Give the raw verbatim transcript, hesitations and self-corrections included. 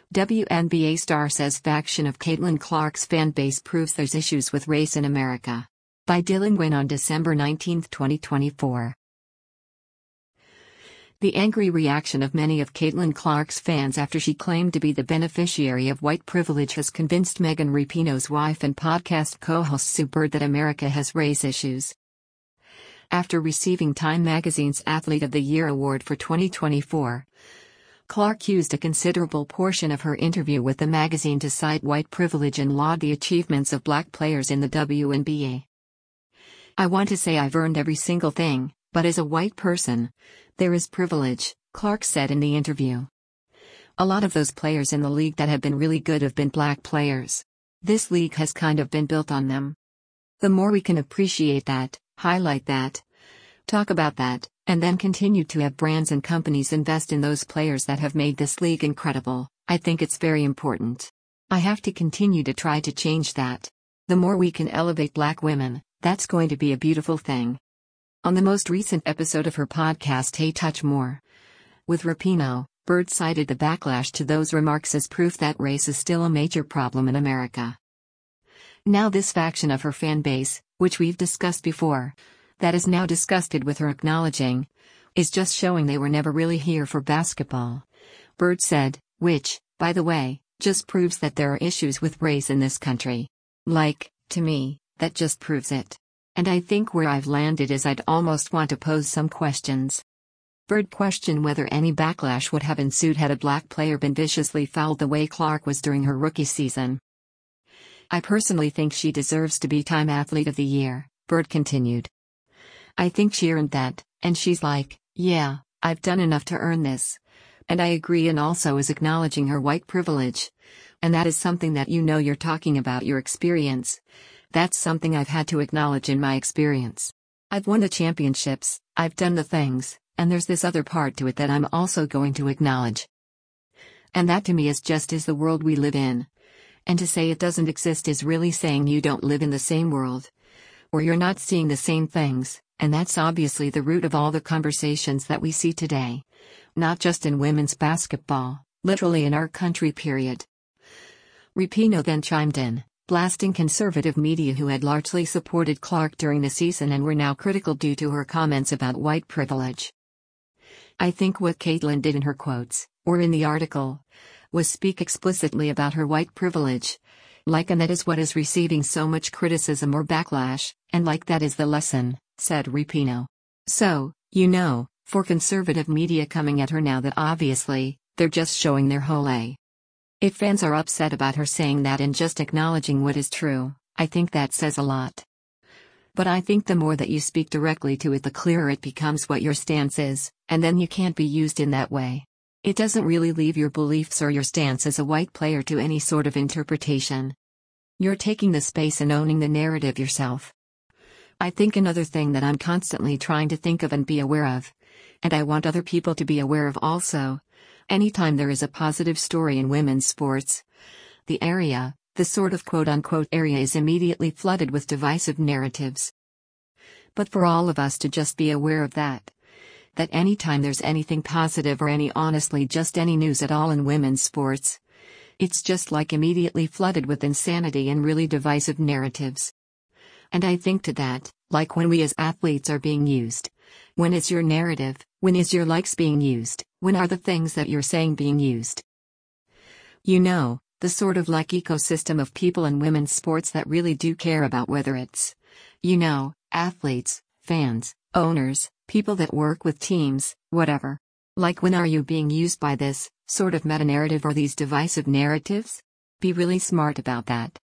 W N B A star says faction of Caitlin Clark's fan base proves there's issues with race in America. By Dylan Nguyen on December nineteenth, twenty twenty-four. The angry reaction of many of Caitlin Clark's fans after she claimed to be the beneficiary of white privilege has convinced Megan Rapinoe's wife and podcast co-host Sue Bird that America has race issues. After receiving Time magazine's Athlete of the Year award for twenty twenty-four, Clark used a considerable portion of her interview with the magazine to cite white privilege and laud the achievements of black players in the W N B A. "I want to say I've earned every single thing, but as a white person, there is privilege," Clark said in the interview. "A lot of those players in the league that have been really good have been black players. This league has kind of been built on them. The more we can appreciate that, highlight that, talk about that, and then continue to have brands and companies invest in those players that have made this league incredible, I think it's very important. I have to continue to try to change that. The more we can elevate black women, that's going to be a beautiful thing." On the most recent episode of her podcast Hey Touch More with Rapinoe, Bird cited the backlash to those remarks as proof that race is still a major problem in America. Now this faction of her fan base, which we've discussed before, that is now disgusted with her acknowledging, is just showing they were never really here for basketball, Bird said, which, by the way, just proves that there are issues with race in this country. Like, to me, that just proves it. And I think where I've landed is I'd almost want to pose some questions. Bird questioned whether any backlash would have ensued had a black player been viciously fouled the way Clark was during her rookie season. "I personally think she deserves to be Time Athlete of the Year," Bird continued. "I think she earned that, and she's like, yeah, I've done enough to earn this. And I agree, and also is acknowledging her white privilege. And that is something that you know you're talking about your experience. That's something I've had to acknowledge in my experience. I've won the championships, I've done the things, and there's this other part to it that I'm also going to acknowledge. And that to me is just is the world we live in. And to say it doesn't exist is really saying you don't live in the same world. Or you're not seeing the same things, and that's obviously the root of all the conversations that we see today. Not just in women's basketball, literally in our country, period." Rapinoe then chimed in, blasting conservative media who had largely supported Clark during the season and were now critical due to her comments about white privilege. "I think what Caitlin did in her quotes, or in the article, was speak explicitly about her white privilege. Like, and that is what is receiving so much criticism or backlash, and like that is the lesson," said Rapinoe. "So, you know, for conservative media coming at her now, that obviously, they're just showing their whole A. If fans are upset about her saying that and just acknowledging what is true, I think that says a lot. But I think the more that you speak directly to it, the clearer it becomes what your stance is, and then you can't be used in that way. It doesn't really leave your beliefs or your stance as a white player to any sort of interpretation. You're taking the space and owning the narrative yourself. I think another thing that I'm constantly trying to think of and be aware of, and I want other people to be aware of also, anytime there is a positive story in women's sports, the area, the sort of quote-unquote area, is immediately flooded with divisive narratives. But for all of us to just be aware of that, that anytime there's anything positive or any honestly just any news at all in women's sports, it's just like immediately flooded with insanity and really divisive narratives. And I think to that, like when we as athletes are being used, when is your narrative, when is your likes being used, when are the things that you're saying being used? You know, the sort of like ecosystem of people in women's sports that really do care about whether it's, you know, athletes, fans, owners, people that work with teams, whatever. Like, when are you being used by this sort of meta-narrative or these divisive narratives? Be really smart about that.